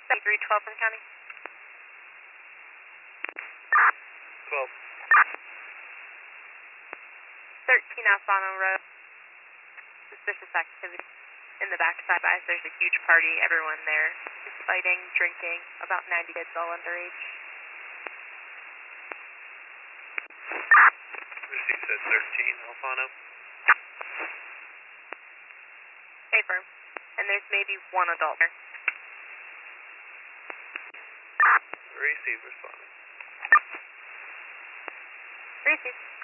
312 in the county. 12. 13 Alfano Road. Suspicious activity in the backside bias. There's a huge party. Everyone there is fighting, drinking. About 90 kids, all underage. Received at 13 Alfano. Stay firm. And there's maybe one adult there. Receive, responding. Receive.